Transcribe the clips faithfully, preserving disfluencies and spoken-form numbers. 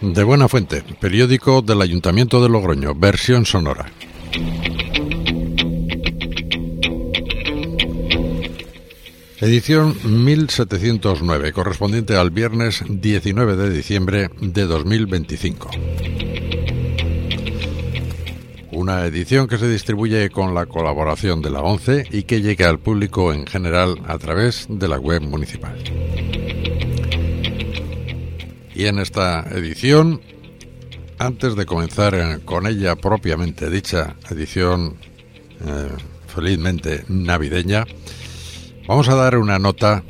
De Buena Fuente, periódico del Ayuntamiento de Logroño, versión sonora. Edición mil setecientos nueve, correspondiente al viernes diecinueve de diciembre de dos mil veinticinco. Una edición que se distribuye con la colaboración de la ONCE y que llega al público en general a través de la web municipal. Y en esta edición, antes de comenzar con ella propiamente dicha, edición eh, felizmente navideña, vamos a dar una nota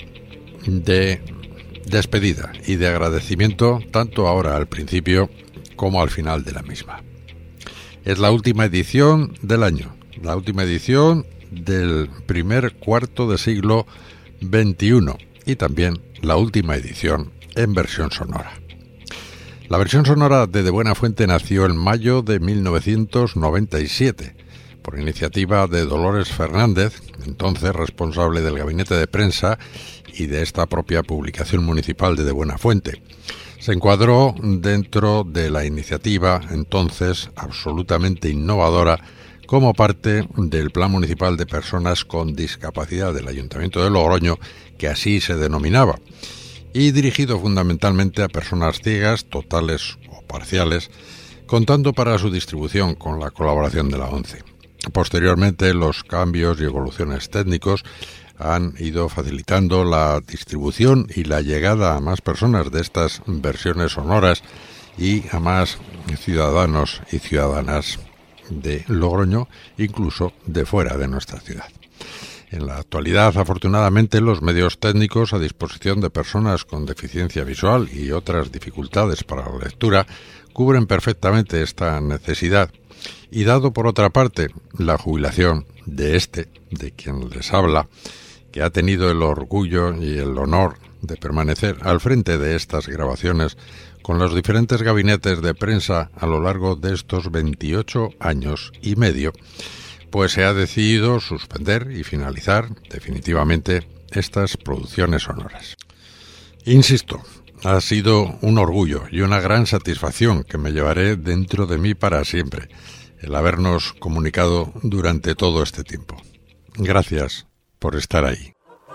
de despedida y de agradecimiento tanto ahora al principio como al final de la misma. Es la última edición del año, la última edición del primer cuarto de siglo veintiuno y también la última edición en versión sonora. La versión sonora de De Buena Fuente nació en mayo de mil novecientos noventa y siete por iniciativa de Dolores Fernández, entonces responsable del gabinete de prensa y de esta propia publicación municipal de De Buena Fuente. Se encuadró dentro de la iniciativa, entonces absolutamente innovadora, como parte del Plan Municipal de Personas con Discapacidad del Ayuntamiento de Logroño, que así se denominaba, y dirigido fundamentalmente a personas ciegas, totales o parciales, contando para su distribución con la colaboración de la ONCE. Posteriormente, los cambios y evoluciones técnicos han ido facilitando la distribución y la llegada a más personas de estas versiones sonoras y a más ciudadanos y ciudadanas de Logroño, incluso de fuera de nuestra ciudad. En la actualidad, afortunadamente, los medios técnicos a disposición de personas con deficiencia visual y otras dificultades para la lectura cubren perfectamente esta necesidad. Y dado por otra parte la jubilación de este, de quien les habla, que ha tenido el orgullo y el honor de permanecer al frente de estas grabaciones con los diferentes gabinetes de prensa a lo largo de estos veintiocho años y medio, pues se ha decidido suspender y finalizar definitivamente estas producciones sonoras. Insisto, ha sido un orgullo y una gran satisfacción que me llevaré dentro de mí para siempre, el habernos comunicado durante todo este tiempo. Gracias por estar ahí.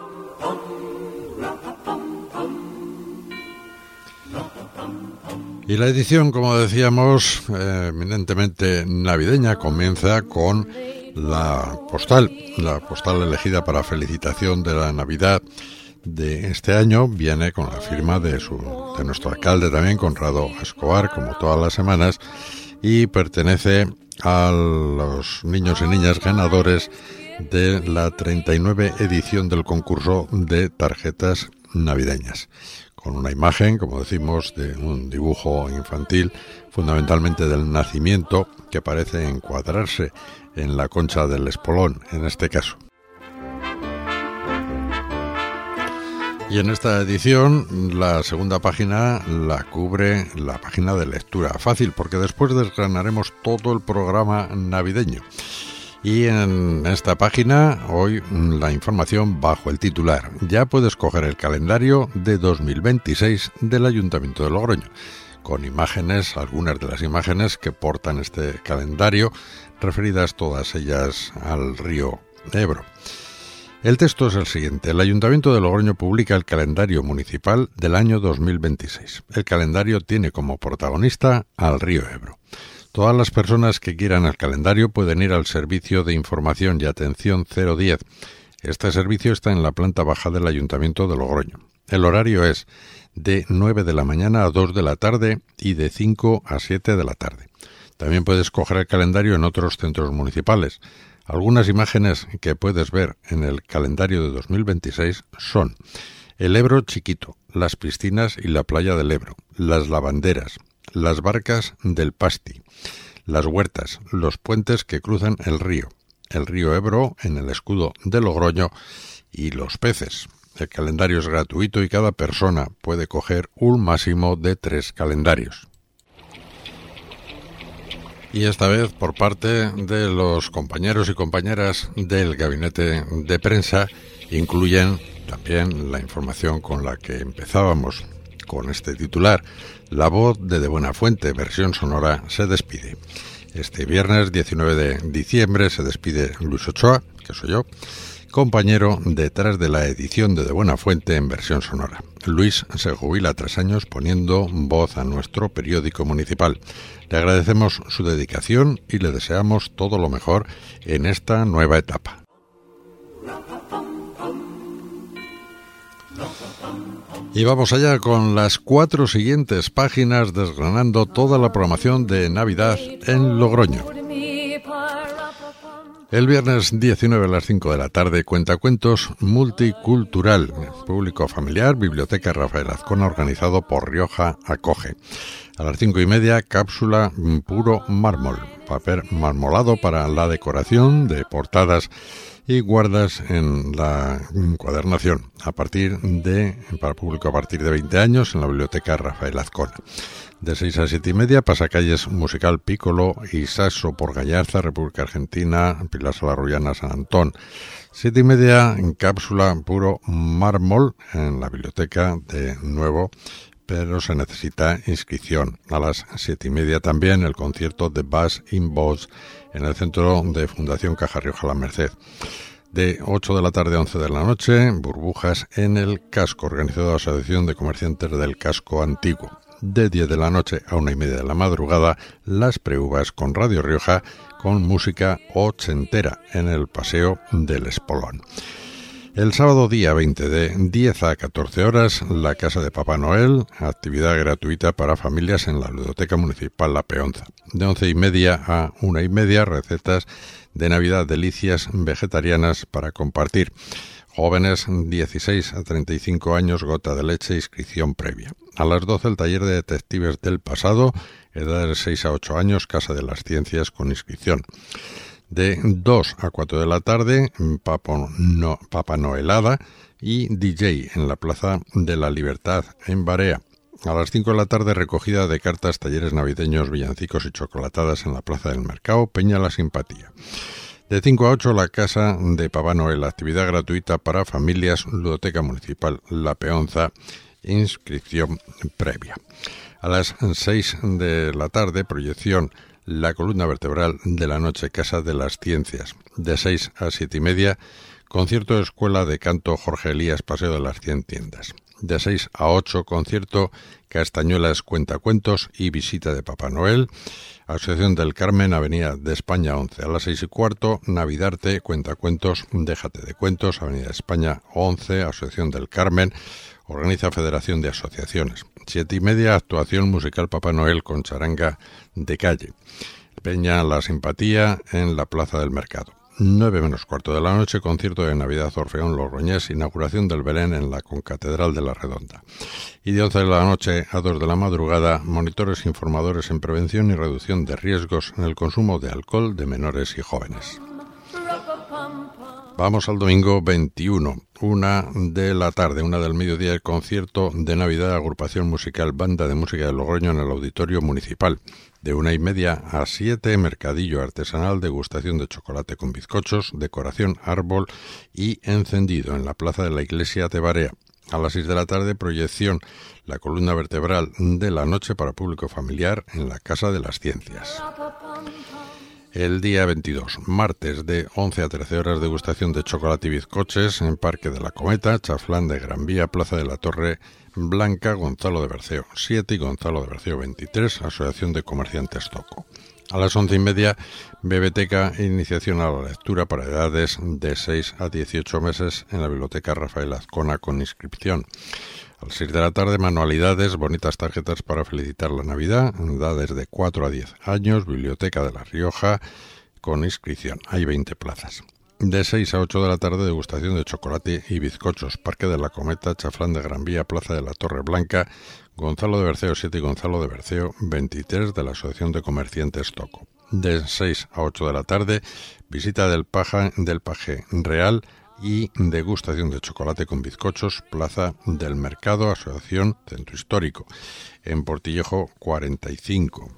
Y la edición, como decíamos, eh, eminentemente navideña, comienza con la postal, la postal elegida para felicitación de la Navidad de este año. Viene con la firma de, su, de nuestro alcalde también, Conrado Escobar, como todas las semanas, y pertenece a los niños y niñas ganadores de la treinta y nueve edición del concurso de tarjetas navideñas, con una imagen, como decimos, de un dibujo infantil, fundamentalmente del nacimiento, que parece encuadrarse en la concha del espolón, en este caso. Y en esta edición, la segunda página la cubre la página de lectura fácil, porque después desgranaremos todo el programa navideño. Y en esta página, hoy, la información bajo el titular: ya puedes coger el calendario de dos mil veintiséis del Ayuntamiento de Logroño, con imágenes, algunas de las imágenes que portan este calendario, referidas todas ellas al río Ebro. El texto es el siguiente: el Ayuntamiento de Logroño publica el calendario municipal del año dos mil veintiséis. El calendario tiene como protagonista al río Ebro. Todas las personas que quieran el calendario pueden ir al servicio de información y atención cero diez. Este servicio está en la planta baja del Ayuntamiento de Logroño. El horario es de nueve de la mañana a dos de la tarde y de cinco a siete de la tarde. También puedes coger el calendario en otros centros municipales. Algunas imágenes que puedes ver en el calendario de dos mil veintiséis son el Ebro chiquito, las piscinas y la playa del Ebro, las lavanderas, las barcas del Pasti, las huertas, los puentes que cruzan el río, el río Ebro en el escudo de Logroño y los peces. El calendario es gratuito y cada persona puede coger un máximo de tres calendarios. Y esta vez por parte de los compañeros y compañeras del gabinete de prensa incluyen también la información con la que empezábamos con este titular. La voz de De Buenafuente, versión sonora, se despide. Este viernes diecinueve de diciembre se despide Luis Ochoa, que soy yo, compañero detrás de la edición de De Buenafuente en versión sonora. Luis se jubila tres años poniendo voz a nuestro periódico municipal. Le agradecemos su dedicación y le deseamos todo lo mejor en esta nueva etapa. Y vamos allá con las cuatro siguientes páginas desgranando toda la programación de Navidad en Logroño. El viernes diecinueve a las cinco de la tarde, Cuentacuentos Multicultural, público familiar, Biblioteca Rafael Azcona, organizado por Rioja Acoge. A las cinco y media, cápsula puro mármol, papel marmolado para la decoración de portadas y guardas en la encuadernación, a partir de, para público a partir de veinte años, en la Biblioteca Rafael Azcona. De seis a siete y media, pasacalles musical Piccolo y Saxo por Gallarza, República Argentina, Pilar Salarrullana, San Antón. Siete y media, en cápsula puro mármol en la biblioteca de nuevo, pero se necesita inscripción. A las siete y media también el concierto de Bass in Boss en el centro de Fundación Caja Rioja La Merced. De ocho de la tarde a once de la noche, burbujas en el casco, organizado la Asociación de Comerciantes del Casco Antiguo. De diez de la noche a una y media de la madrugada, las preuvas con Radio Rioja, con música ochentera en el Paseo del Espolón. El sábado día veinte, de diez a catorce horas, la Casa de Papá Noel, actividad gratuita para familias en la Ludoteca Municipal La Peonza. De once y media a una y media, recetas de Navidad, delicias vegetarianas para compartir. Jóvenes dieciséis a treinta y cinco años, gota de leche, inscripción previa. A las doce, el taller de detectives del pasado, edades de seis a ocho años, Casa de las Ciencias con inscripción. De dos a cuatro de la tarde, Papa, no, Papa Noelada y D J en la Plaza de la Libertad en Barea. A las cinco de la tarde, recogida de cartas, talleres navideños, villancicos y chocolatadas en la Plaza del Mercado, Peña La Simpatía. De cinco a ocho, la Casa de Papá Noel, actividad gratuita para familias, Ludoteca Municipal La Peonza, inscripción previa. A las seis de la tarde, proyección La Columna Vertebral de la Noche, Casa de las Ciencias. De seis a siete y media, concierto de Escuela de Canto Jorge Elías, Paseo de las Cien Tiendas. De seis a ocho, concierto Castañuelas Cuentacuentos y visita de Papá Noel. Asociación del Carmen, Avenida de España once. A las seis y cuarto, Navidarte, Cuentacuentos, Déjate de Cuentos, Avenida de España once, Asociación del Carmen, organiza Federación de Asociaciones. Siete y media, actuación musical Papá Noel con charanga de calle. Peña La Simpatía en la Plaza del Mercado. Nueve menos cuarto de la noche, concierto de Navidad Orfeón Logroñés, inauguración del Belén en la Concatedral de la Redonda. Y de once de la noche a dos de la madrugada, monitores informadores en prevención y reducción de riesgos en el consumo de alcohol de menores y jóvenes. Vamos al domingo veintiuno, una de la tarde, una del mediodía, el concierto de Navidad, agrupación musical Banda de Música de Logroño en el Auditorio Municipal. De una y media a siete, mercadillo artesanal, degustación de chocolate con bizcochos, decoración árbol y encendido en la Plaza de la Iglesia de Barea. A las seis de la tarde, proyección La Columna Vertebral de la Noche para público familiar en la Casa de las Ciencias. El día veintidós, martes, de once a trece horas, degustación de chocolate y bizcoches en Parque de la Cometa, Chaflán de Gran Vía, Plaza de la Torre Blanca, Gonzalo de Berceo siete y Gonzalo de Berceo veintitrés, Asociación de Comerciantes Toco. A las once y media, Bebeteca, iniciación a la lectura para edades de seis a dieciocho meses en la Biblioteca Rafael Azcona con inscripción. A las seis de la tarde, manualidades, bonitas tarjetas para felicitar la Navidad, edades de cuatro a diez años, Biblioteca de La Rioja, con inscripción. Hay veinte plazas. De seis a ocho de la tarde, degustación de chocolate y bizcochos, Parque de la Cometa, Chaflán de Gran Vía, Plaza de la Torre Blanca, Gonzalo de Berceo siete y Gonzalo de Berceo veintitrés de la Asociación de Comerciantes Toco. De seis a ocho de la tarde, visita del, paja, del Paje Real y degustación de chocolate con bizcochos, Plaza del Mercado, Asociación Centro Histórico, en Portillejo cuarenta y cinco.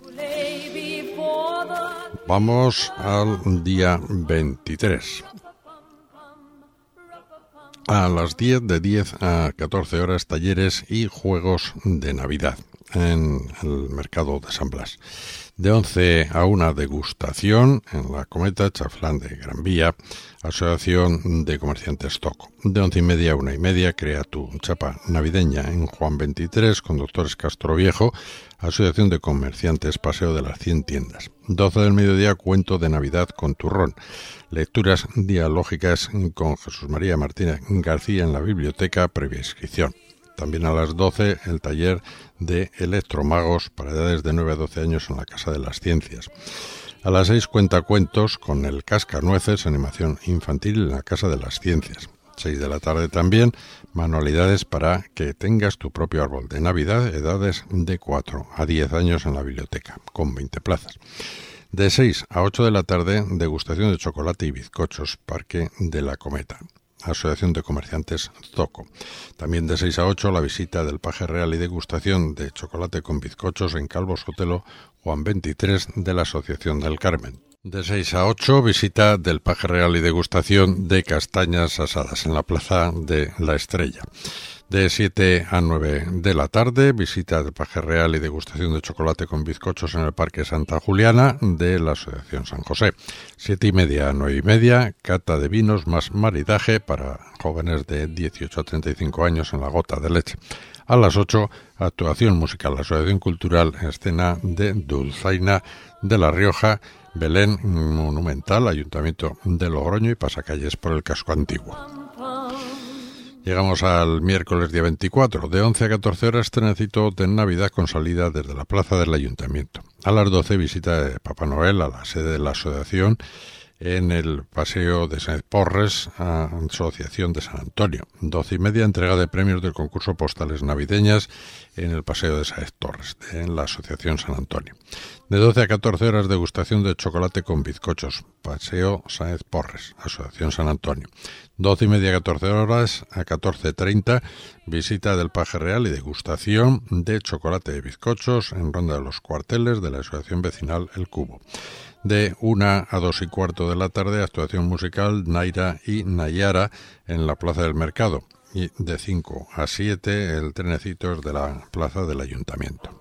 Vamos al día veintitrés. A las diez, de diez a catorce horas, talleres y juegos de Navidad en el mercado de San Blas. De once a una, degustación en la Cometa, Chaflán de Gran Vía, Asociación de Comerciantes Zoco. De once y media a una y media, crea tu chapa navideña en Juan veintitrés, Conductores Castroviejo, Asociación de Comerciantes Paseo de las cien Tiendas. doce del mediodía, cuento de Navidad con turrón. Lecturas dialógicas con Jesús María Martínez García en la biblioteca, previa inscripción. También a las doce, el taller de electromagos para edades de nueve a doce años en la Casa de las Ciencias. A las seis, cuentacuentos con el Cascanueces, animación infantil en la Casa de las Ciencias. seis de la tarde también, manualidades para que tengas tu propio árbol de Navidad, edades de cuatro a diez años en la biblioteca, con veinte plazas. De seis a ocho de la tarde, degustación de chocolate y bizcochos, Parque de la Cometa, Asociación de Comerciantes Zoco. También de seis a ocho, la visita del Paje Real y degustación de chocolate con bizcochos en Calvo Sotelo, Juan veintitrés, de la Asociación del Carmen. De seis a ocho, visita del Paje Real y degustación de castañas asadas en la Plaza de la Estrella. De siete a nueve de la tarde, visita del Paje Real y degustación de chocolate con bizcochos en el Parque Santa Juliana de la Asociación San José. Siete y media a nueve y media, cata de vinos más maridaje para jóvenes de dieciocho a treinta y cinco años en la Gota de Leche. A las ocho, actuación musical, la Asociación Cultural Escena de Dulzaina de La Rioja, Belén Monumental, Ayuntamiento de Logroño y pasacalles por el casco antiguo. Llegamos al miércoles día veinticuatro, de once a catorce horas, trenecito de Navidad con salida desde la plaza del Ayuntamiento. A las doce, visita de Papá Noel a la sede de la asociación en el Paseo de Sáenz Porres, a Asociación de San Antonio. Doce y media, entrega de premios del concurso Postales Navideñas en el Paseo de Sáenz Torres, en la Asociación San Antonio. De doce a catorce horas, degustación de chocolate con bizcochos, Paseo Sáenz Porres, Asociación San Antonio. Doce y media a catorce horas, a catorce treinta, visita del Paje Real y degustación de chocolate y bizcochos en Ronda de los Cuarteles de la Asociación Vecinal El Cubo. De una a dos y cuarto de la tarde, actuación musical Naira y Nayara en la Plaza del Mercado. Y de cinco a siete, el trenecito de la Plaza del Ayuntamiento.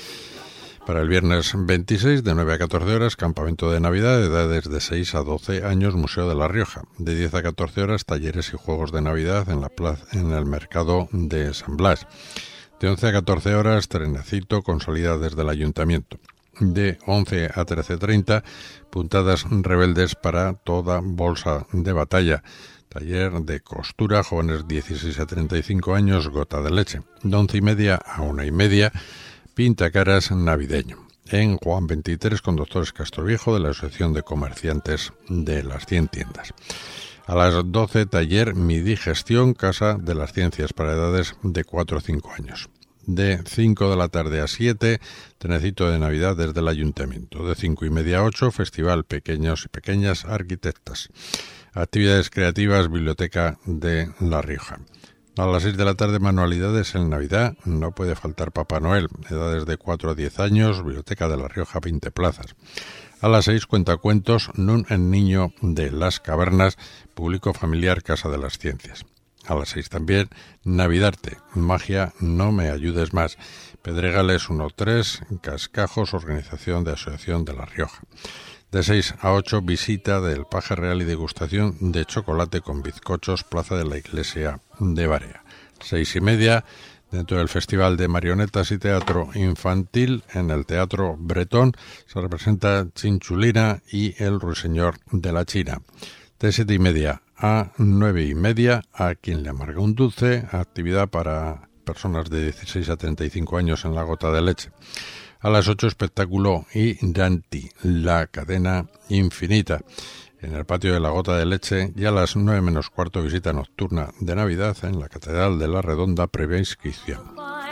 Para el viernes veintiséis, de nueve a catorce horas, campamento de Navidad, edades de seis a doce años, Museo de La Rioja. De diez a catorce horas, talleres y juegos de Navidad en la plaza, en el mercado de San Blas. De once a catorce horas, trenecito con salida desde el Ayuntamiento. De once a trece treinta, puntadas rebeldes para toda bolsa de batalla. Taller de costura, jóvenes dieciséis a treinta y cinco años, Gota de Leche. De once y media a una y media, pintacaras navideño. En Juan veintitrés, Conductores Castroviejo de la Asociación de Comerciantes de las cien Tiendas. A las doce, taller Mi Digestión, Casa de las Ciencias para edades de cuatro a cinco años. De cinco de la tarde a siete, trenecito de Navidad desde el Ayuntamiento. De cinco y media a ocho, Festival Pequeños y Pequeñas Arquitectas. Actividades creativas, Biblioteca de La Rioja. A las seis de la tarde, manualidades en Navidad. No puede faltar Papá Noel. Edades de cuatro a diez años, Biblioteca de La Rioja, veinte plazas. A las seis, cuentacuentos Nun el Niño de las Cavernas, Público Familiar Casa de las Ciencias. A las seis también, Navidarte, Magia, no me ayudes más. Pedregales uno tres, Cascajos, Organización de Asociación de La Rioja. De seis a ocho, visita del Paje Real y degustación de chocolate con bizcochos, Plaza de la Iglesia de Barea. Seis y media, dentro del Festival de Marionetas y Teatro Infantil, en el Teatro Bretón, se representa Chinchulina y el Ruiseñor de la China. De siete y media a nueve y media, A quien le amarga un dulce, actividad para personas de dieciséis a treinta y cinco años en la Gota de Leche. A las ocho, espectáculo y Danti, la cadena infinita, en el patio de la Gota de Leche. Y a las nueve menos cuarto, visita nocturna de Navidad en la Catedral de la Redonda, previa inscripción.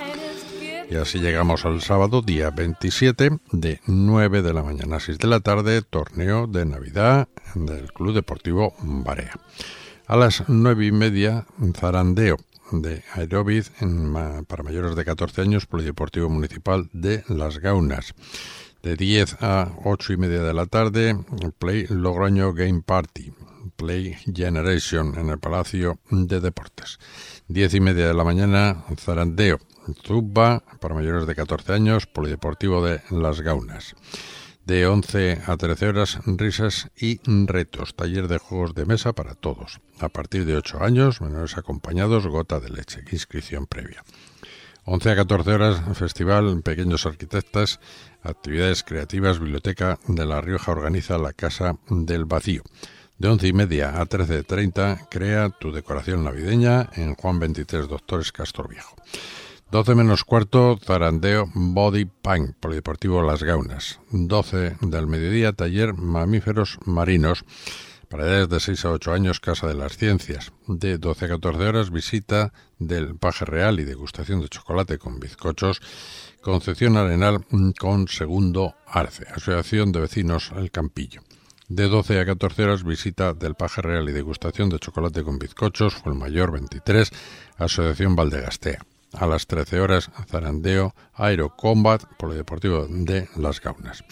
Y así llegamos al sábado, día veintisiete, de nueve de la mañana a seis de la tarde, torneo de Navidad del Club Deportivo Barea. A las nueve y media, zarandeo de aeróbic para mayores de catorce años, Polideportivo Municipal de Las Gaunas. De diez a ocho y media de la tarde, Play Logroño Game Party, Play Generation en el Palacio de Deportes. Diez y media de la mañana, zarandeo, zumba para mayores de catorce años, Polideportivo de Las Gaunas. De once a trece horas, risas y retos, taller de juegos de mesa para todos. A partir de ocho años, menores acompañados, gota de leche, inscripción previa. once a catorce horas, festival Pequeños Arquitectas, actividades creativas, Biblioteca de La Rioja organiza la Casa del Vacío. De once y media a trece treinta, crea tu decoración navideña en Juan veintitrés Doctores Castroviejo. doce menos cuarto, zarandeo Body Paint, Polideportivo Las Gaunas. doce del mediodía, taller Mamíferos Marinos, para edades de seis a ocho años, Casa de las Ciencias. De doce a catorce horas, visita del Paje Real y degustación de chocolate con bizcochos, Concepción Arenal con Segundo Arce, Asociación de Vecinos El Campillo. De doce a catorce horas, visita del Paje Real y degustación de chocolate con bizcochos, Fuenmayor veintitrés, Asociación Valdegastea. A las trece horas, zarandeo Aero Combat, Polideportivo de Las Gaunas.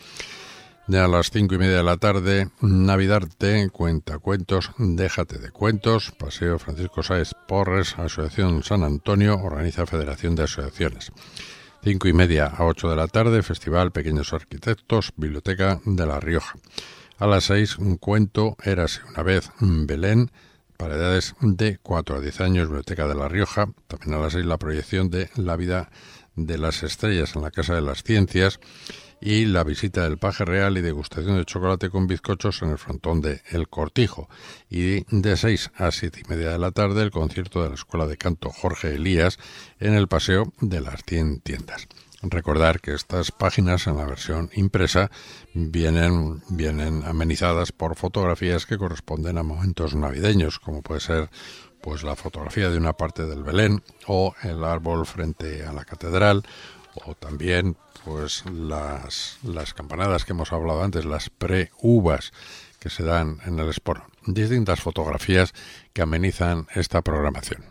De a las cinco y media de la tarde, Navidarte, Cuentacuentos, Déjate de Cuentos, Paseo Francisco Sáez Porres, Asociación San Antonio, organiza Federación de Asociaciones. Cinco y media a ocho de la tarde, Festival Pequeños Arquitectos, Biblioteca de La Rioja. A las seis, un cuento, Érase una vez Belén, para edades de cuatro a diez años, Biblioteca de La Rioja. También a las seis, la proyección de La vida de las estrellas en la Casa de las Ciencias y la visita del Paje Real y degustación de chocolate con bizcochos en el frontón de El Cortijo. Y de seis a siete y media de la tarde, el concierto de la Escuela de Canto Jorge Elías en el Paseo de las cien tiendas. Recordar que estas páginas en la versión impresa vienen, vienen amenizadas por fotografías que corresponden a momentos navideños, como puede ser pues la fotografía de una parte del Belén o el árbol frente a la catedral, o también pues las, las campanadas que hemos hablado antes, las pre-uvas que se dan en el Esporo. Distintas fotografías que amenizan esta programación.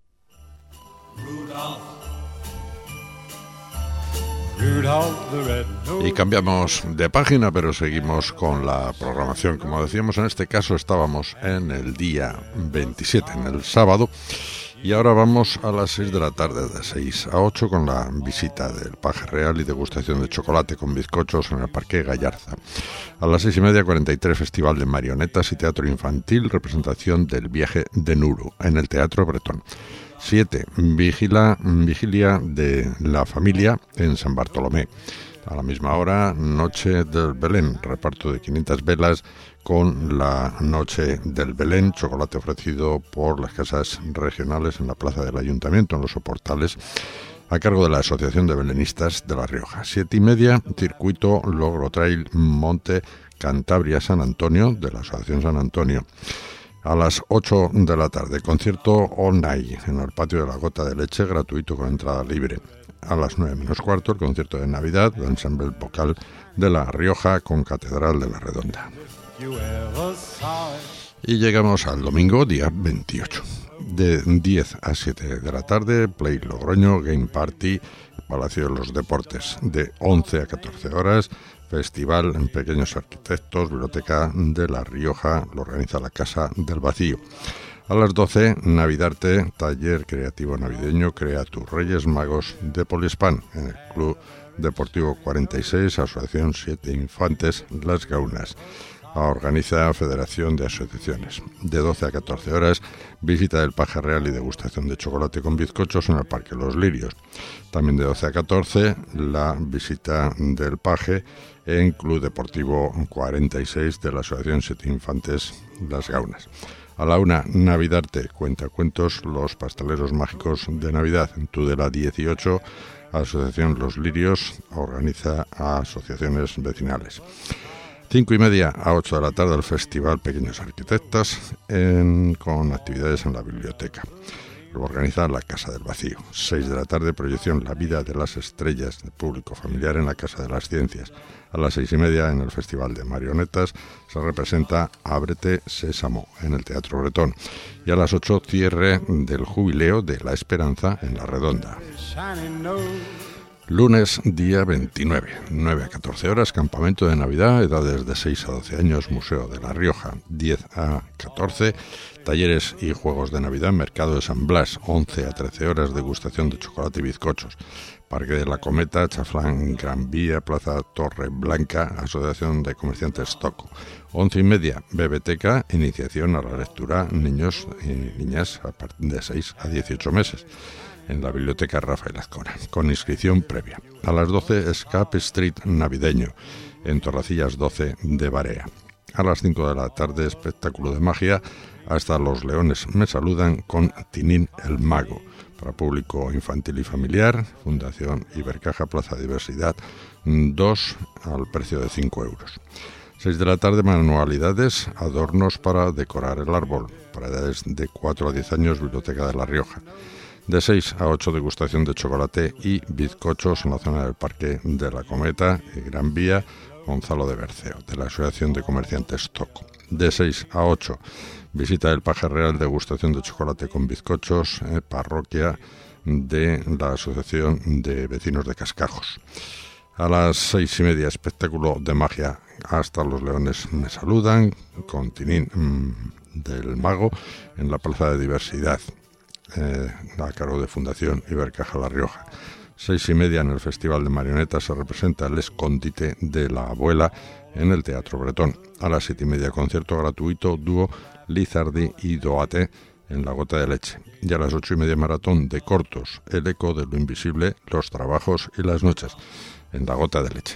Y cambiamos de página, pero seguimos con la programación. Como decíamos, en este caso estábamos en el día veintisiete, en el sábado, y ahora vamos a las seis de la tarde, de seis a ocho, con la visita del Paje Real y degustación de chocolate con bizcochos en el Parque Gallarza. A las seis y media, cuarenta y tres, Festival de Marionetas y Teatro Infantil, representación del Viaje de Nuru en el Teatro Bretón. siete. Vigila, vigilia de la familia en San Bartolomé. A la misma hora, Noche del Belén, reparto de quinientas velas con la Noche del Belén, chocolate ofrecido por las casas regionales en la plaza del Ayuntamiento, en los soportales, a cargo de la Asociación de Belenistas de La Rioja. Siete y media, circuito Logro Trail Monte Cantabria San Antonio, de la Asociación San Antonio. A las ocho de la tarde, concierto All Night en el patio de la Gota de Leche, gratuito con entrada libre. A las nueve menos cuarto, el concierto de Navidad del ensamble vocal de La Rioja con Catedral de la Redonda. Y llegamos al domingo, día veintiocho. De diez a siete de la tarde, Play Logroño, Game Party, Palacio de los Deportes. De once a catorce horas, Festival en Pequeños Arquitectos, Biblioteca de La Rioja, lo organiza la Casa del Vacío. A las doce, Navidarte, taller creativo navideño, crea tus Reyes Magos de Poliespan, en el Club Deportivo cuarenta y seis, Asociación Siete Infantes, Las Gaunas. Organiza Federación de Asociaciones. De doce a catorce horas, visita del Paje Real y degustación de chocolate con bizcochos en el Parque Los Lirios. También de doce a catorce, la visita del Paje en Club Deportivo cuarenta y seis de la Asociación Siete Infantes Las Gaunas. A la una, Navidarte, cuentacuentos Los Pasteleros Mágicos de Navidad. En Tudela dieciocho, Asociación Los Lirios organiza a asociaciones vecinales. Cinco y media a ocho de la tarde, el Festival Pequeños Arquitectas en, con actividades en la biblioteca. Lo organiza la Casa del Vacío. Seis de la tarde, proyección La vida de las estrellas de público familiar en la Casa de las Ciencias. A las seis y media, en el Festival de Marionetas, se representa Ábrete Sésamo en el Teatro Bretón. Y a las ocho, cierre del Jubileo de la Esperanza en La Redonda. Lunes, día veintinueve, nueve a catorce horas, campamento de Navidad, edades de seis a doce años, Museo de La Rioja. Diez a catorce, talleres y juegos de Navidad, Mercado de San Blas. Once a trece horas, degustación de chocolate y bizcochos. Parque de la Cometa, Chaflán, Gran Vía, Plaza Torre Blanca, Asociación de Comerciantes Toco. Once y media, Bebeteca, iniciación a la lectura, niños y niñas a partir de seis a dieciocho meses. En la Biblioteca Rafael Azcona, con inscripción previa. A las doce, Escape Street navideño, en Torrecillas doce de Barea. A las cinco de la tarde, espectáculo de magia, hasta los leones me saludan, con Tinín el Mago. Para público infantil y familiar, Fundación Ibercaja, Plaza Diversidad, dos al precio de cinco euros. seis de la tarde, manualidades, adornos para decorar el árbol. Para edades de cuatro a diez años, Biblioteca de La Rioja. De seis a ocho, degustación de chocolate y bizcochos en la zona del Parque de la Cometa y Gran Vía, Gonzalo de Berceo, de la Asociación de Comerciantes Toco. De seis a ocho, visita del Paje Real, degustación de chocolate con bizcochos, eh, parroquia de la Asociación de Vecinos de Cascajos. A las seis y media, espectáculo de magia, hasta los leones me saludan, con Tinín mmm, del Mago, en la Plaza de Diversidad. Eh, a cargo de Fundación Ibercaja La Rioja. Seis y media, en el Festival de Marionetas, se representa El Escondite de la Abuela en el Teatro Bretón. A las siete y media, concierto gratuito, dúo Lizardi y Doate en La Gota de Leche. Y a las ocho y media, maratón de cortos, El Eco de lo Invisible, Los Trabajos y las Noches en La Gota de Leche.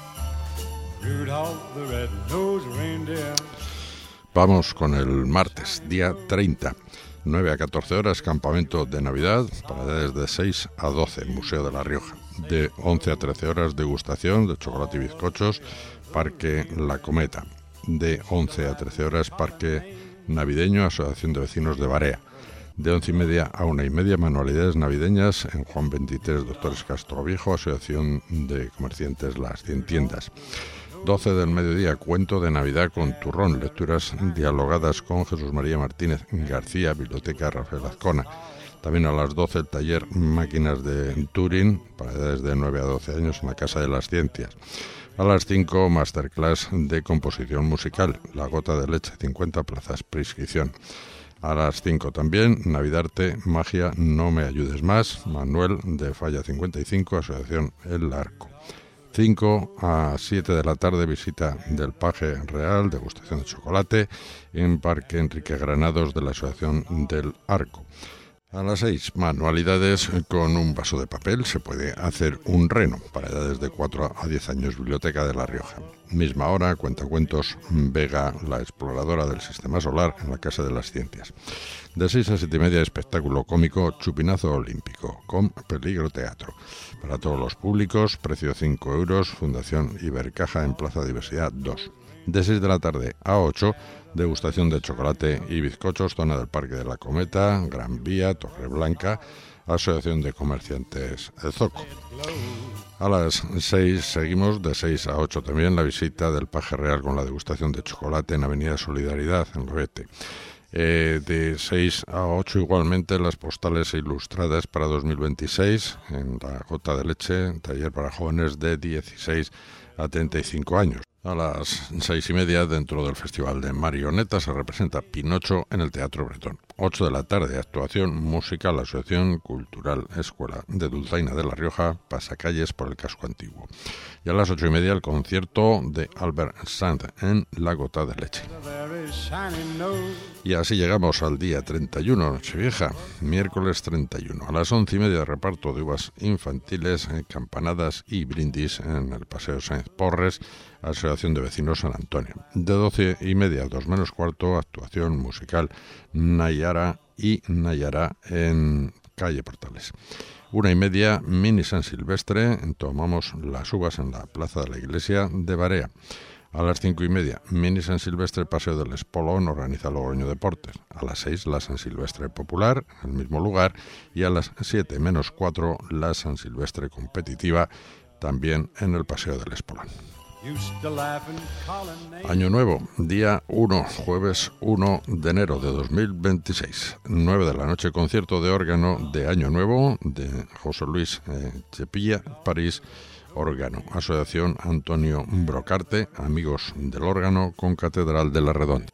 Vamos con el martes, día treinta. nueve a catorce horas, campamento de Navidad para edades de seis a doce, Museo de La Rioja. De once a trece horas, degustación de chocolate y bizcochos, Parque La Cometa. De once a trece horas, Parque Navideño, Asociación de Vecinos de Barea. De once y media a una y media, manualidades navideñas en Juan veintitrés, Doctores Castro Viejo, Asociación de Comerciantes Las Cien Tiendas. doce del mediodía, cuento de Navidad con turrón, lecturas dialogadas con Jesús María Martínez García, Biblioteca Rafael Azcona. También a las doce, el taller Máquinas de Turing, para edades de nueve a doce años, en la Casa de las Ciencias. A las cinco, masterclass de composición musical, La Gota de Leche, cincuenta plazas, prescripción. A las cinco también, Navidarte, Magia, No Me Ayudes Más, Manuel de Falla cincuenta y cinco, Asociación El Arco. cinco a siete de la tarde, visita del Paje Real, degustación de chocolate en Parque Enrique Granados de la Asociación del Arco. A las seis, manualidades con un vaso de papel, se puede hacer un reno para edades de cuatro a diez años, Biblioteca de La Rioja. Misma hora, cuentacuentos Vega, la exploradora del sistema solar, en la Casa de las Ciencias. De seis a siete y media, espectáculo cómico Chupinazo Olímpico, con Peligro Teatro. Para todos los públicos, precio cinco euros, Fundación Ibercaja en Plaza Diversidad dos. De seis de la tarde a ocho, degustación de chocolate y bizcochos, zona del Parque de la Cometa, Gran Vía, Torre Blanca, Asociación de Comerciantes El Zoco. A las seis seguimos, de seis a ocho también, la visita del Paje Real con la degustación de chocolate en Avenida Solidaridad, en Loete. Eh, de seis a ocho igualmente las postales ilustradas para dos mil veintiséis en La Gota de Leche, taller para jóvenes de dieciséis a treinta y cinco años. A las seis y media, dentro del Festival de Marionetas, se representa Pinocho en el Teatro Bretón. Ocho de la tarde, actuación musical, Asociación Cultural Escuela de Dulzaina de La Rioja, Pasacalles por el Casco Antiguo. Y a las ocho y media, el concierto de Albert Sanz en La Gota de Leche. Y así llegamos al día treinta y uno, Nochevieja, miércoles treinta y uno. A las once y media, reparto de uvas infantiles, campanadas y brindis en el Paseo Sáenz Porres, Asociación de Vecinos San Antonio. De doce y media a dos menos cuarto, actuación musical Nayara y Nayara en calle Portales. Una y media, mini San Silvestre, tomamos las uvas en la plaza de la iglesia de Barea. A las cinco y media, mini San Silvestre, Paseo del Espolón, organiza Logroño Deportes. A las seis, la San Silvestre Popular, en el mismo lugar. Y a las siete menos cuatro, la San Silvestre Competitiva, también en el Paseo del Espolón. Año Nuevo, día uno, jueves uno de enero de dos mil veintiséis, nueve de la noche, concierto de órgano de Año Nuevo de José Luis eh, Chepilla, París, órgano, Asociación Antonio Brocarte, Amigos del Órgano, con Catedral de la Redonda.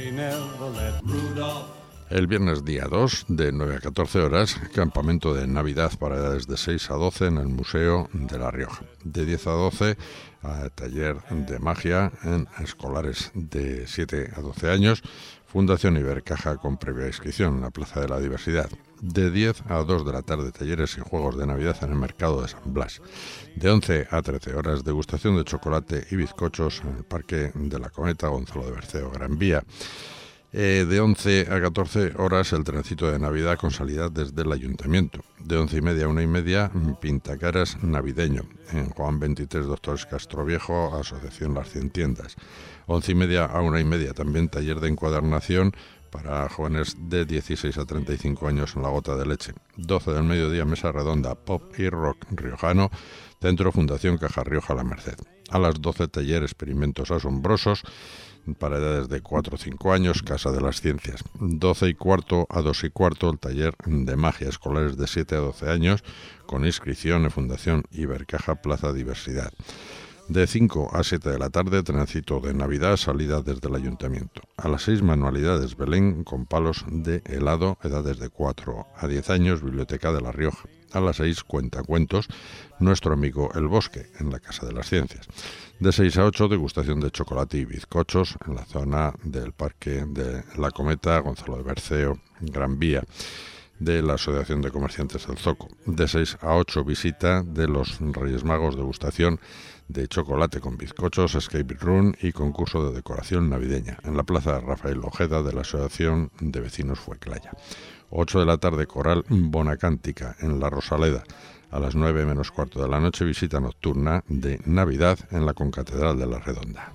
El viernes día dos, de nueve a catorce horas, campamento de Navidad para edades de seis a doce en el Museo de La Rioja. De diez a doce, a taller de magia en escolares de siete a doce años, Fundación Ibercaja con previa inscripción en la Plaza de la Diversidad. De diez a dos de la tarde, talleres y juegos de Navidad en el Mercado de San Blas. De once a trece horas, degustación de chocolate y bizcochos en el Parque de la Cometa, Gonzalo de Berceo, Gran Vía. Eh, de once a catorce horas el trencito de Navidad con salida desde el Ayuntamiento. De once y media a una y media, pintacaras navideño en Juan veintitrés, Doctores Castroviejo, Asociación Las Cien Tiendas. Once y media a una y media también taller de encuadernación para jóvenes de dieciséis a treinta y cinco años en La Gota de Leche. doce del mediodía, mesa redonda pop y rock riojano, Centro Fundación Caja Rioja La Merced. A las doce, taller experimentos asombrosos para edades de cuatro a cinco años, Casa de las Ciencias. doce y cuarto a dos y cuarto, el taller de magia escolares de siete a doce años, con inscripción en Fundación Ibercaja Plaza Diversidad. De cinco a siete de la tarde, tránsito de Navidad, salida desde el Ayuntamiento. A las seis, manualidades Belén con palos de helado, edades de cuatro a diez años, Biblioteca de La Rioja. A las seis, cuentacuentos, Nuestro Amigo el Bosque, en la Casa de las Ciencias. De seis a ocho, degustación de chocolate y bizcochos en la zona del Parque de la Cometa, Gonzalo de Berceo, Gran Vía, de la Asociación de Comerciantes del Zoco. De seis a ocho, visita de los Reyes Magos, degustación de chocolate con bizcochos, escape room y concurso de decoración navideña en la Plaza Rafael Ojeda de la Asociación de Vecinos Fuenclaya. ocho de la tarde, coral Bonacántica en La Rosaleda. A las nueve menos cuarto de la noche, visita nocturna de Navidad en la Concatedral de la Redonda.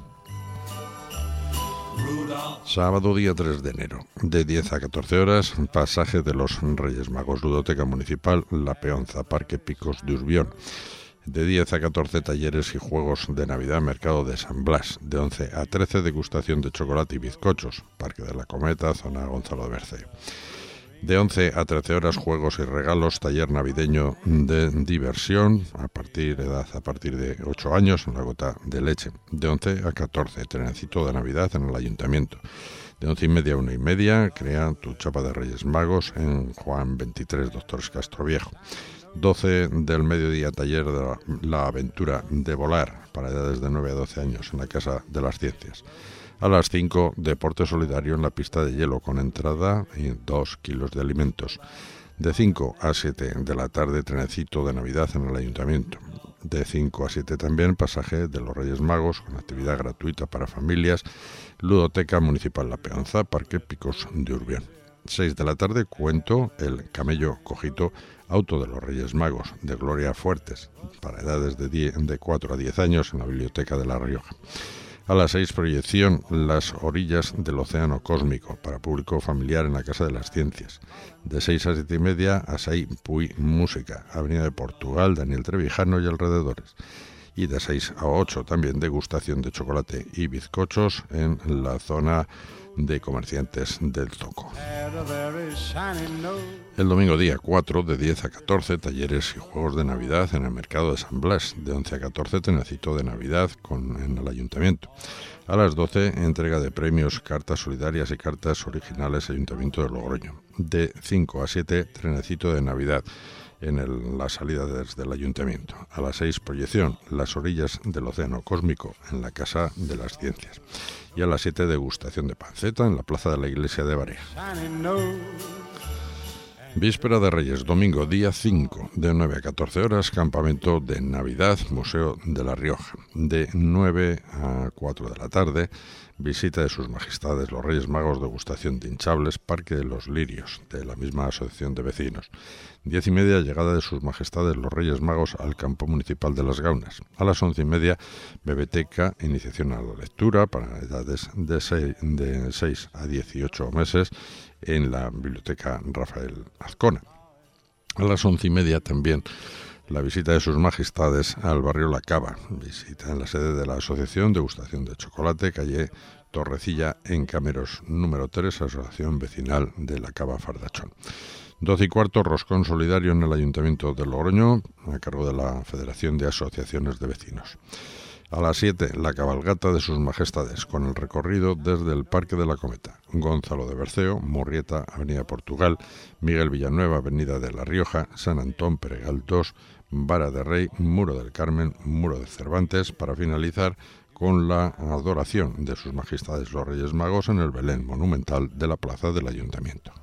Sábado día tres de enero, de diez a catorce horas, pasaje de los Reyes Magos, Ludoteca Municipal La Peonza, Parque Picos de Urbión. De diez a catorce, talleres y juegos de Navidad, Mercado de San Blas. De once a trece, degustación de chocolate y bizcochos, Parque de la Cometa, zona Gonzalo de Berceo. De once a trece horas, juegos y regalos, taller navideño de diversión, a partir de edad a partir de ocho años, en La Gota de Leche. De once a catorce, trencito de Navidad en el Ayuntamiento. De once y media a una y media, crea tu chapa de Reyes Magos en Juan veintitrés, Doctores Castroviejo. doce del mediodía, taller de la, la aventura de volar para edades de nueve a doce años en la Casa de las Ciencias. A las cinco, deporte solidario en la pista de hielo con entrada y dos kilos de alimentos. De cinco a siete de la tarde, trenecito de Navidad en el Ayuntamiento. De cinco a siete también, pasaje de los Reyes Magos con actividad gratuita para familias, Ludoteca Municipal La Peonza, Parque Picos de Urbión. seis de la tarde, cuento El Camello Cojito, auto de los Reyes Magos de Gloria Fuertes para edades de, diez, de cuatro a diez años en la Biblioteca de La Rioja. A las seis, proyección Las Orillas del Océano Cósmico para público familiar en la Casa de las Ciencias. De seis a siete y media, Asai Puy Música, Avenida de Portugal, Daniel Trevijano y alrededores. Y de seis a ocho también degustación de chocolate y bizcochos en la zona de comerciantes del Zoco. El domingo día cuatro, de diez a catorce, talleres y juegos de Navidad en el Mercado de San Blas. De once a catorce, tenecito de Navidad con, en el Ayuntamiento. A las doce, entrega de premios, cartas solidarias y cartas originales Ayuntamiento de Logroño. De cinco a siete, trenecito de Navidad en el, la salida desde el Ayuntamiento. A las seis, proyección Las Orillas del Océano Cósmico en la Casa de las Ciencias. Y a las siete, degustación de panceta en la Plaza de la Iglesia de Barea. Víspera de Reyes, domingo día cinco, de nueve a catorce horas, campamento de Navidad, Museo de La Rioja. De nueve a cuatro de la tarde, visita de sus majestades los Reyes Magos, degustación de hinchables, Parque de los Lirios, de la misma asociación de vecinos. Diez y media, llegada de sus majestades los Reyes Magos al campo municipal de Las Gaunas. A las once y media, bebeteca, iniciación a la lectura para edades de seis, de seis a dieciocho meses en la Biblioteca Rafael Azcona. A las once y media también la visita de sus majestades al barrio La Cava, visita en la sede de la Asociación Degustación de Chocolate, calle Torrecilla, en Cameros número tres, Asociación Vecinal de La Cava Fardachón. Doce y cuarto, roscón solidario en el Ayuntamiento de Logroño, a cargo de la Federación de Asociaciones de Vecinos. A las siete, la cabalgata de sus majestades, con el recorrido desde el Parque de la Cometa, Gonzalo de Berceo, Murrieta, Avenida Portugal, Miguel Villanueva, Avenida de La Rioja, San Antón Peregal dos, Vara de Rey, Muro del Carmen, Muro de Cervantes, para finalizar con la adoración de sus majestades los Reyes Magos en el Belén monumental de la plaza del Ayuntamiento.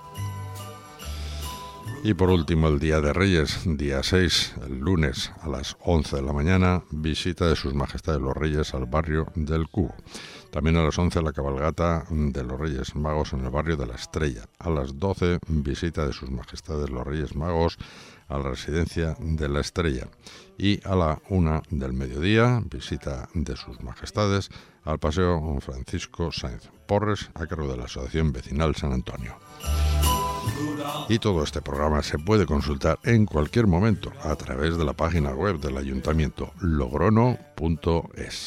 Y por último, el Día de Reyes, día seis, el lunes a las once de la mañana, visita de sus majestades los Reyes al barrio del Cubo. También a las once, la cabalgata de los Reyes Magos en el barrio de la Estrella. A las doce, visita de sus majestades los Reyes Magos a la residencia de la Estrella. Y a la una del mediodía, visita de sus majestades al Paseo Francisco Sáenz Porres, a cargo de la Asociación Vecinal San Antonio. Y todo este programa se puede consultar en cualquier momento a través de la página web del Ayuntamiento, logrono punto es.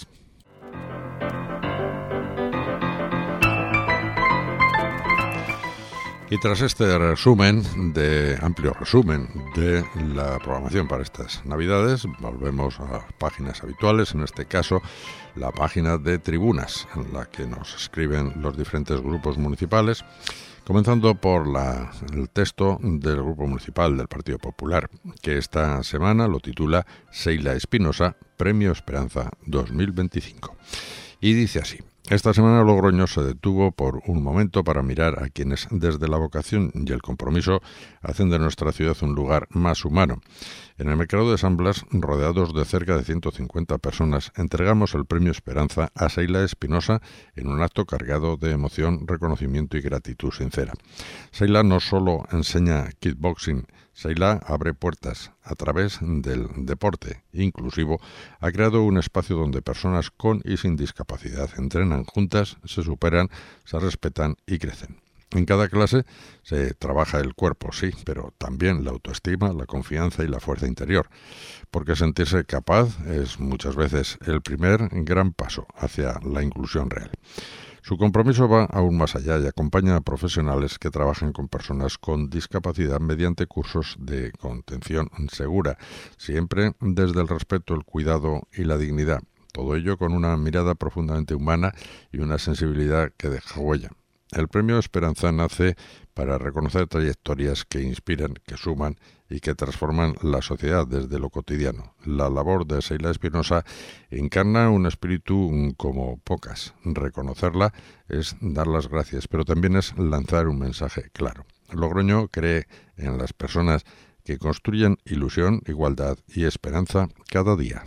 Y tras este resumen, de amplio resumen de la programación para estas Navidades, volvemos a las páginas habituales, en este caso la página de tribunas, en la que nos escriben los diferentes grupos municipales, comenzando por la, el texto del Grupo Municipal del Partido Popular, que esta semana lo titula Seila Espinosa, Premio Esperanza dos mil veinticinco. Y dice así: esta semana Logroño se detuvo por un momento para mirar a quienes desde la vocación y el compromiso hacen de nuestra ciudad un lugar más humano. En el mercado de San Blas, rodeados de cerca de ciento cincuenta personas, entregamos el Premio Esperanza a Seila Espinosa en un acto cargado de emoción, reconocimiento y gratitud sincera. Seila no solo enseña kickboxing, Seila abre puertas a través del deporte inclusivo. Ha creado un espacio donde personas con y sin discapacidad entrenan juntas, se superan, se respetan y crecen. En cada clase se trabaja el cuerpo, sí, pero también la autoestima, la confianza y la fuerza interior, porque sentirse capaz es muchas veces el primer gran paso hacia la inclusión real. Su compromiso va aún más allá y acompaña a profesionales que trabajan con personas con discapacidad mediante cursos de contención segura, siempre desde el respeto, el cuidado y la dignidad. Todo ello con una mirada profundamente humana y una sensibilidad que deja huella. El Premio Esperanza nace para reconocer trayectorias que inspiran, que suman y que transforman la sociedad desde lo cotidiano. La labor de Seila Espinosa encarna un espíritu como pocas. Reconocerla es dar las gracias, pero también es lanzar un mensaje claro. Logroño cree en las personas que construyen ilusión, igualdad y esperanza cada día.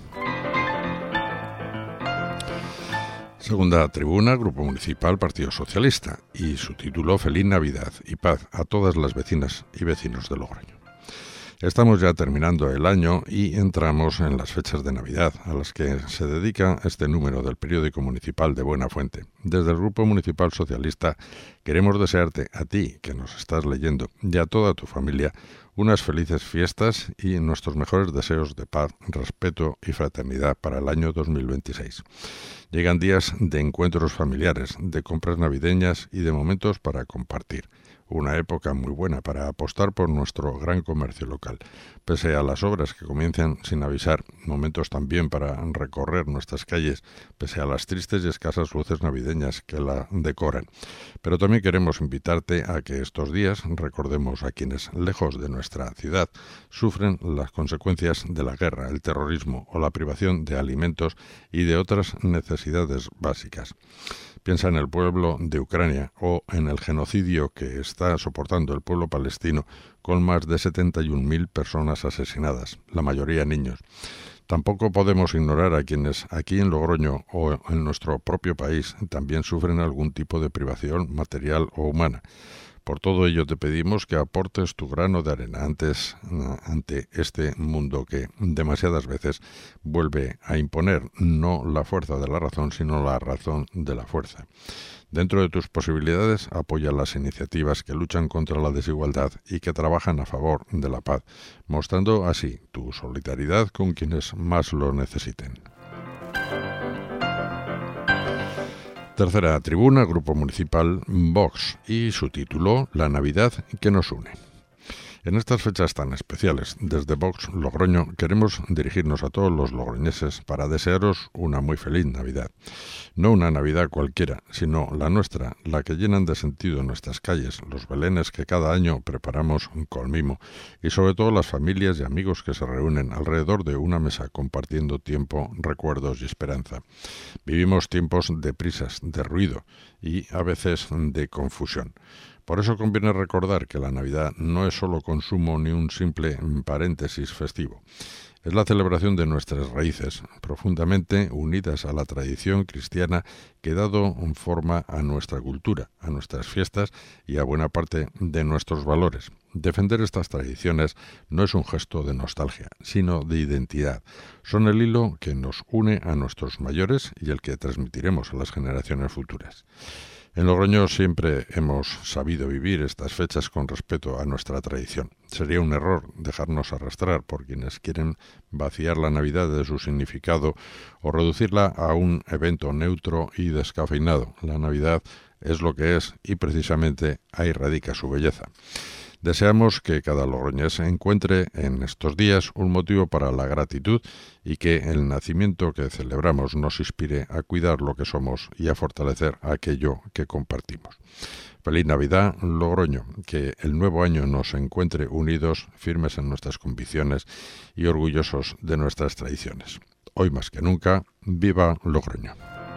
Segunda tribuna, Grupo Municipal Partido Socialista, y su título: Feliz Navidad y paz a todas las vecinas y vecinos de Logroño. Estamos ya terminando el año y entramos en las fechas de Navidad, a las que se dedica este número del periódico municipal de Buena Fuente. Desde el Grupo Municipal Socialista queremos desearte a ti, que nos estás leyendo, y a toda tu familia, unas felices fiestas y nuestros mejores deseos de paz, respeto y fraternidad para el año dos mil veintiséis. Llegan días de encuentros familiares, de compras navideñas y de momentos para compartir. Una época muy buena para apostar por nuestro gran comercio local. Pese a las obras que comienzan sin avisar, momentos también para recorrer nuestras calles, pese a las tristes y escasas luces navideñas que la decoran. Pero también queremos invitarte a que estos días recordemos a quienes, lejos de nuestra ciudad, sufren las consecuencias de la guerra, el terrorismo o la privación de alimentos y de otras necesidades básicas. Piensa en el pueblo de Ucrania o en el genocidio que está soportando el pueblo palestino, con más de setenta y un mil personas asesinadas, la mayoría niños. Tampoco podemos ignorar a quienes aquí en Logroño o en nuestro propio país también sufren algún tipo de privación material o humana. Por todo ello te pedimos que aportes tu grano de arena antes, ante este mundo que demasiadas veces vuelve a imponer no la fuerza de la razón, sino la razón de la fuerza. Dentro de tus posibilidades, apoya las iniciativas que luchan contra la desigualdad y que trabajan a favor de la paz, mostrando así tu solidaridad con quienes más lo necesiten. Tercera tribuna, Grupo Municipal Vox, y su título, La Navidad que nos une. En estas fechas tan especiales, desde Vox Logroño queremos dirigirnos a todos los logroñeses para desearos una muy feliz Navidad. No una Navidad cualquiera, sino la nuestra, la que llenan de sentido nuestras calles, los belenes que cada año preparamos con mimo, y sobre todo las familias y amigos que se reúnen alrededor de una mesa compartiendo tiempo, recuerdos y esperanza. Vivimos tiempos de prisas, de ruido y a veces de confusión. Por eso conviene recordar que la Navidad no es solo consumo ni un simple paréntesis festivo. Es la celebración de nuestras raíces, profundamente unidas a la tradición cristiana que ha dado forma a nuestra cultura, a nuestras fiestas y a buena parte de nuestros valores. Defender estas tradiciones no es un gesto de nostalgia, sino de identidad. Son el hilo que nos une a nuestros mayores y el que transmitiremos a las generaciones futuras. En Logroño siempre hemos sabido vivir estas fechas con respeto a nuestra tradición. Sería un error dejarnos arrastrar por quienes quieren vaciar la Navidad de su significado o reducirla a un evento neutro y descafeinado. La Navidad es lo que es y precisamente ahí radica su belleza. Deseamos que cada logroñés encuentre en estos días un motivo para la gratitud y que el nacimiento que celebramos nos inspire a cuidar lo que somos y a fortalecer aquello que compartimos. Feliz Navidad, Logroño, que el nuevo año nos encuentre unidos, firmes en nuestras convicciones y orgullosos de nuestras tradiciones. Hoy más que nunca, ¡viva Logroño!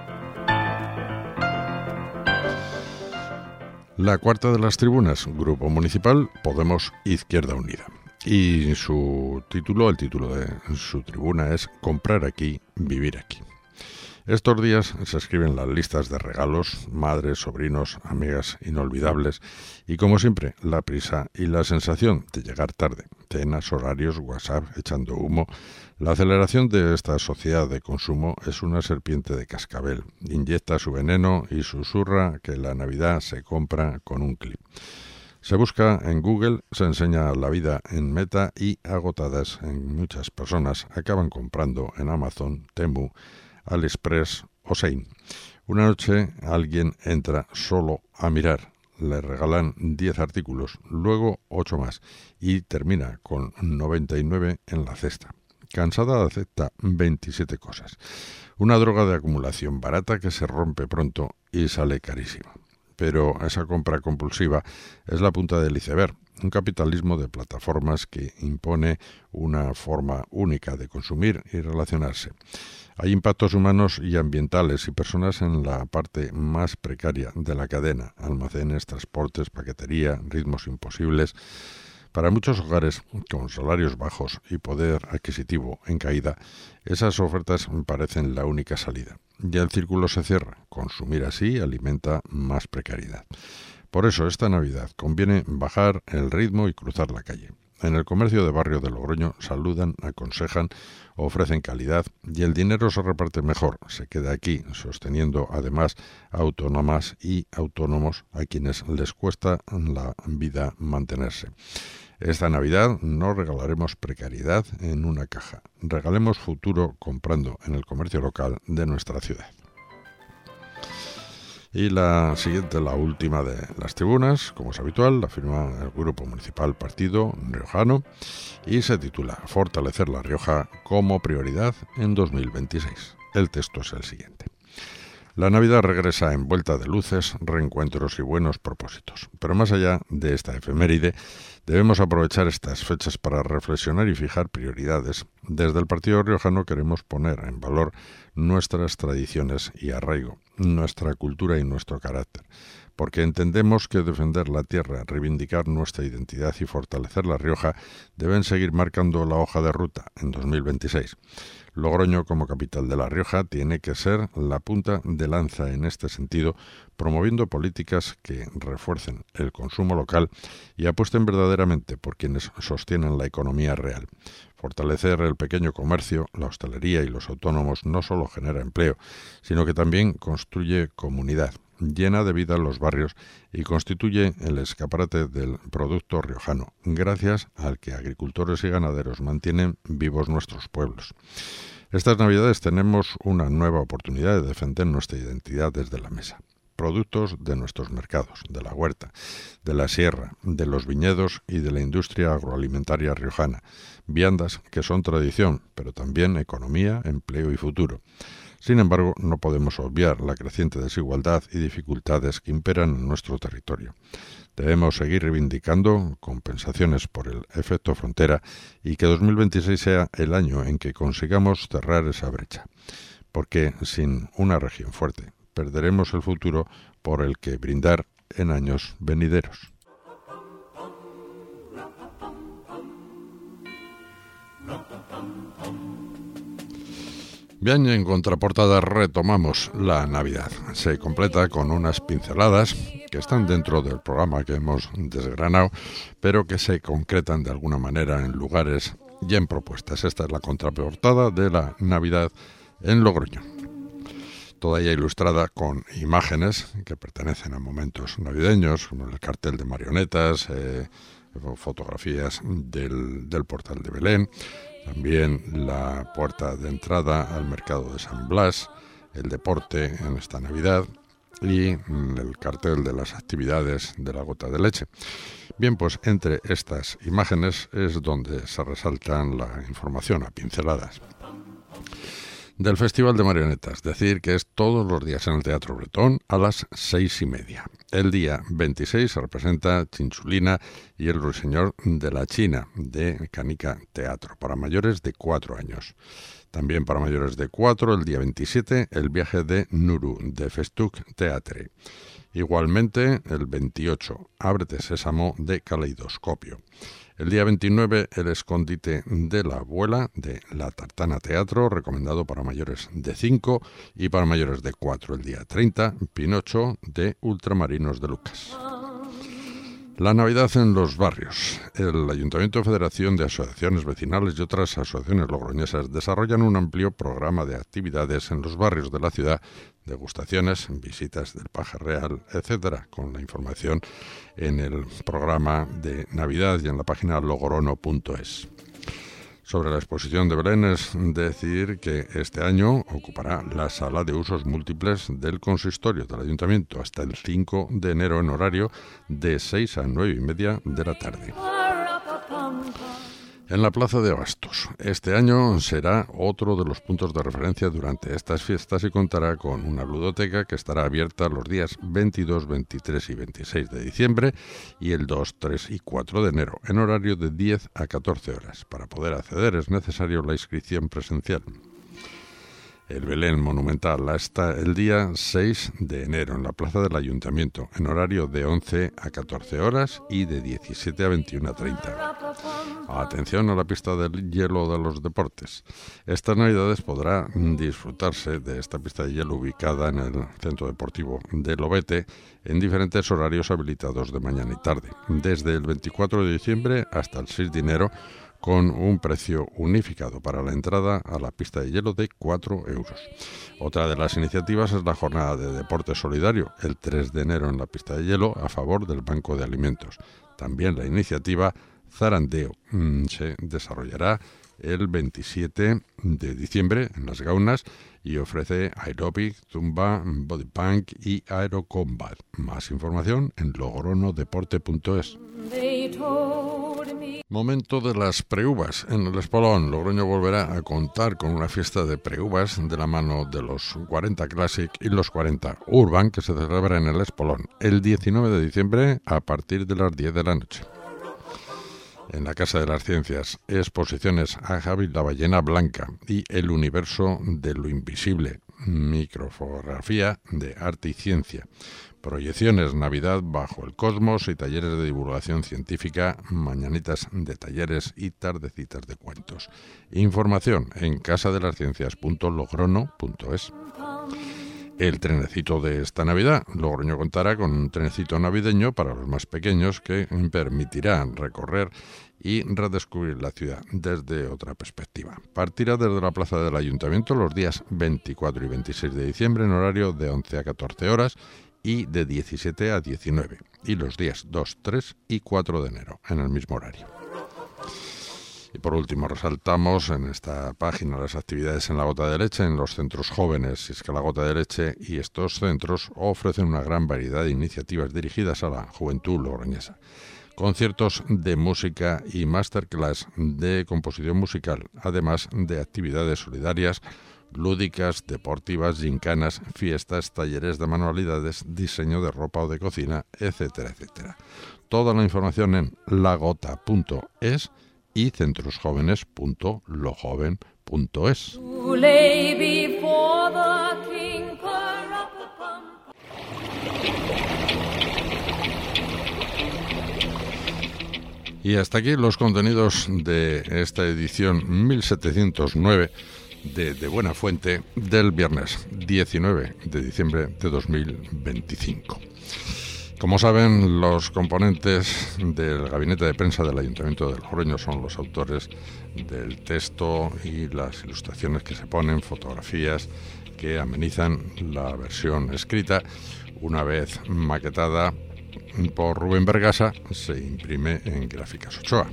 La cuarta de las tribunas, Grupo Municipal Podemos Izquierda Unida. Y su título, el título de su tribuna es Comprar aquí, vivir aquí. Estos días se escriben las listas de regalos, madres, sobrinos, amigas inolvidables y como siempre la prisa y la sensación de llegar tarde, cenas, horarios, WhatsApp, echando humo. La aceleración de esta sociedad de consumo es una serpiente de cascabel, inyecta su veneno y susurra que la Navidad se compra con un clic. Se busca en Google, se enseña la vida en Meta y agotadas en muchas personas acaban comprando en Amazon, Temu, AliExpress o Shein. Una noche alguien entra solo a mirar, le regalan diez artículos, luego ocho más y termina con noventa y nueve en la cesta. Cansada acepta veintisiete cosas. Una droga de acumulación barata que se rompe pronto y sale carísima. Pero esa compra compulsiva es la punta del iceberg, un capitalismo de plataformas que impone una forma única de consumir y relacionarse. Hay impactos humanos y ambientales y personas en la parte más precaria de la cadena, almacenes, transportes, paquetería, ritmos imposibles. Para muchos hogares con salarios bajos y poder adquisitivo en caída, esas ofertas parecen la única salida. Y el círculo se cierra. Consumir así alimenta más precariedad. Por eso esta Navidad conviene bajar el ritmo y cruzar la calle. En el comercio de barrio de Logroño saludan, aconsejan, ofrecen calidad y el dinero se reparte mejor. Se queda aquí, sosteniendo además a autónomas y autónomos a quienes les cuesta la vida mantenerse. Esta Navidad no regalaremos precariedad en una caja. Regalemos futuro comprando en el comercio local de nuestra ciudad. Y la siguiente, la última de las tribunas, como es habitual, la firma el Grupo Municipal Partido Riojano y se titula Fortalecer La Rioja como prioridad en dos mil veintiséis. El texto es el siguiente. La Navidad regresa envuelta de luces, reencuentros y buenos propósitos. Pero más allá de esta efeméride, debemos aprovechar estas fechas para reflexionar y fijar prioridades. Desde el Partido Riojano queremos poner en valor nuestras tradiciones y arraigo, nuestra cultura y nuestro carácter. porque entendemos que defender la tierra, reivindicar nuestra identidad y fortalecer La Rioja deben seguir marcando la hoja de ruta en dos mil veintiséis. Logroño, como capital de La Rioja, tiene que ser la punta de lanza en este sentido, promoviendo políticas que refuercen el consumo local y apuesten verdaderamente por quienes sostienen la economía real. Fortalecer el pequeño comercio, la hostelería y los autónomos no solo genera empleo, sino que también construye comunidad, llena de vida los barrios y constituye el escaparate del producto riojano, gracias al que agricultores y ganaderos mantienen vivos nuestros pueblos. Estas Navidades tenemos una nueva oportunidad de defender nuestra identidad desde la mesa. Productos de nuestros mercados, de la huerta, de la sierra, de los viñedos y de la industria agroalimentaria riojana. Viandas que son tradición, pero también economía, empleo y futuro. Sin embargo, no podemos obviar la creciente desigualdad y dificultades que imperan en nuestro territorio. Debemos seguir reivindicando compensaciones por el efecto frontera y que dos mil veintiséis sea el año en que consigamos cerrar esa brecha. Porque sin una región fuerte, perderemos el futuro por el que brindar en años venideros. Bien, en contraportada retomamos la Navidad. Se completa con unas pinceladas que están dentro del programa que hemos desgranado, pero que se concretan de alguna manera en lugares y en propuestas. Esta es la contraportada de la Navidad en Logroño. Toda ella ilustrada con imágenes que pertenecen a momentos navideños, como el cartel de marionetas, eh, fotografías del, del portal de Belén, también la puerta de entrada al mercado de San Blas, el deporte en esta Navidad y el cartel de las actividades de la gota de leche. Bien, pues entre estas imágenes es donde se resaltan la información a pinceladas. Del Festival de Marionetas, decir que es todos los días en el Teatro Bretón a las seis y media. El día veintiséis se representa Chinchulina y el Ruiseñor de la China, de Canica Teatro, para mayores de cuatro años. También para mayores de cuatro, el día veintisiete, el viaje de Nuru, de Festuc Teatre. Igualmente, el veintiocho, Ábrete Sésamo, de Caleidoscopio. El día veintinueve, El escondite de la abuela, de La Tartana Teatro, recomendado para mayores de cinco, y para mayores de cuatro, el día treinta, Pinocho, de Ultramarinos de Lucas. La Navidad en los barrios. El Ayuntamiento, Federación de Asociaciones Vecinales y otras asociaciones logroñesas desarrollan un amplio programa de actividades en los barrios de la ciudad, degustaciones, visitas del paje real, etcétera, con la información en el programa de Navidad y en la página logorono punto es. Sobre la exposición de Belén es decir que este año ocupará la sala de usos múltiples del consistorio del Ayuntamiento hasta el cinco de enero en horario de seis a nueve y media de la tarde. En la Plaza de Abastos, este año será otro de los puntos de referencia durante estas fiestas y contará con una ludoteca que estará abierta los días veintidós, veintitrés y veintiséis de diciembre y el dos, tres y cuatro de enero, en horario de diez a catorce horas. Para poder acceder es necesario la inscripción presencial. El Belén Monumental hasta el día seis de enero en la Plaza del Ayuntamiento, en horario de once a catorce horas y de diecisiete a veintiuno a treinta. Atención a la pista del hielo de los deportes. Estas Navidades podrá disfrutarse de esta pista de hielo ubicada en el Centro Deportivo de Lobete en diferentes horarios habilitados de mañana y tarde, desde el veinticuatro de diciembre hasta el seis de enero, con un precio unificado para la entrada a la pista de hielo de cuatro euros. Otra de las iniciativas es la jornada de deporte solidario, el tres de enero en la pista de hielo, a favor del Banco de Alimentos. También la iniciativa Zarandeo mmm, se desarrollará el veintisiete de diciembre en Las Gaunas y ofrece aeróbic, zumba, body punk y aerocombat. Más información en logoronodeporte punto es. Momento de las preuvas. En el Espolón, Logroño volverá a contar con una fiesta de preuvas de la mano de los cuarenta Classic y los cuarenta Urban, que se celebra en el Espolón el diecinueve de diciembre a partir de las diez de la noche. En la Casa de las Ciencias, exposiciones a Javi la ballena blanca y el universo de lo invisible, microfotografía de arte y ciencia. proyecciones Navidad bajo el cosmos y talleres de divulgación científica, mañanitas de talleres y tardecitas de cuentos. Información en casadelasciencias punto logrono punto es. El trenecito de esta Navidad. Logroño contará con un trenecito navideño para los más pequeños que permitirá recorrer y redescubrir la ciudad desde otra perspectiva. Partirá desde la plaza del Ayuntamiento los días veinticuatro y veintiséis de diciembre en horario de once a catorce horas y de diecisiete a diecinueve, y los días dos, tres y cuatro de enero en el mismo horario. Y por último resaltamos en esta página las actividades en La Gota de Leche en los centros jóvenes. Y es que La Gota de Leche y estos centros ofrecen una gran variedad de iniciativas dirigidas a la juventud logroñesa. Conciertos de música y masterclass de composición musical, además de actividades solidarias, lúdicas, deportivas, gincanas, fiestas, talleres de manualidades, diseño de ropa o de cocina, etcétera, etcétera. Toda la información en lagota punto es y centrosjóvenes punto lojoven punto es. Y hasta aquí los contenidos de esta edición mil setecientos nueve de De Buena Fuente del viernes diecinueve de diciembre de dos mil veinticinco. Como saben, los componentes del gabinete de prensa del Ayuntamiento de Logroño son los autores del texto y las ilustraciones que se ponen, fotografías que amenizan la versión escrita. Una vez maquetada por Rubén Bergasa, se imprime en Gráficas Ochoa.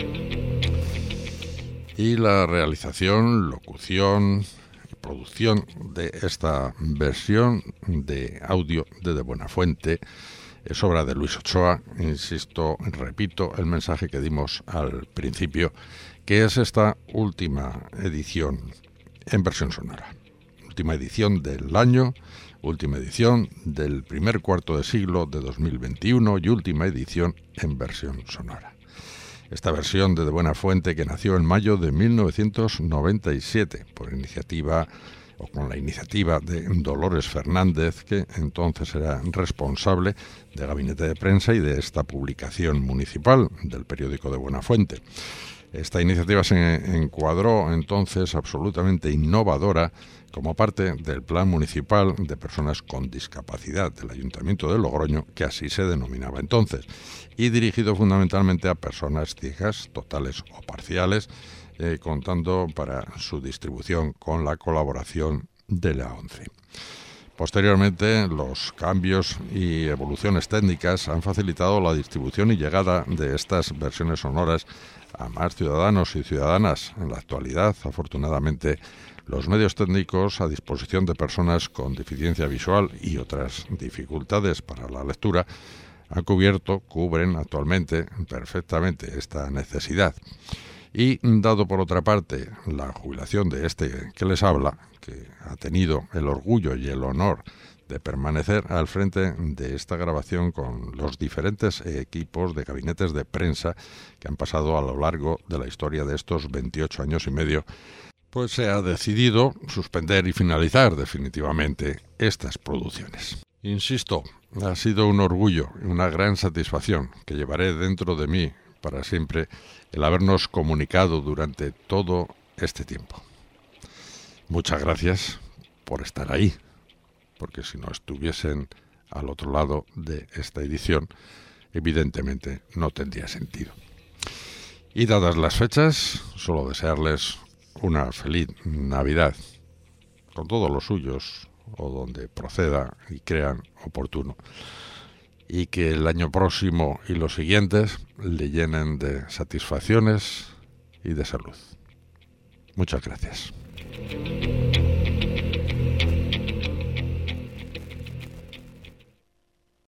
Y la realización, locución y producción de esta versión de audio de De Buena Fuente es obra de Luis Ochoa. Insisto, repito el mensaje que dimos al principio, que es esta última edición en versión sonora. Última edición del año, última edición del primer cuarto de siglo de dos mil veintiuno y última edición en versión sonora. Esta versión de De Buena Fuente, que nació en mayo de mil novecientos noventa y siete por iniciativa o con la iniciativa de Dolores Fernández, que entonces era responsable de gabinete de prensa y de esta publicación municipal del periódico De Buena Fuente. Esta iniciativa se encuadró entonces absolutamente innovadora como parte del Plan Municipal de Personas con Discapacidad del Ayuntamiento de Logroño, que así se denominaba entonces, y dirigido fundamentalmente a personas ciegas, totales o parciales, eh, contando para su distribución con la colaboración de la ONCE. Posteriormente, los cambios y evoluciones técnicas han facilitado la distribución y llegada de estas versiones sonoras a más ciudadanos y ciudadanas. En la actualidad, afortunadamente, los medios técnicos a disposición de personas con deficiencia visual y otras dificultades para la lectura han cubierto, cubren actualmente perfectamente esta necesidad. Y dado por otra parte la jubilación de este que les habla, que ha tenido el orgullo y el honor de permanecer al frente de esta grabación con los diferentes equipos de gabinetes de prensa que han pasado a lo largo de la historia de estos veintiocho años y medio, pues se ha decidido suspender y finalizar definitivamente estas producciones. Insisto, ha sido un orgullo y una gran satisfacción que llevaré dentro de mí para siempre el habernos comunicado durante todo este tiempo. Muchas gracias por estar ahí, porque si no estuviesen al otro lado de esta edición, evidentemente no tendría sentido. Y dadas las fechas, solo desearles una feliz Navidad, con todos los suyos, o donde proceda y crean oportuno, y que el año próximo y los siguientes le llenen de satisfacciones y de salud. Muchas gracias.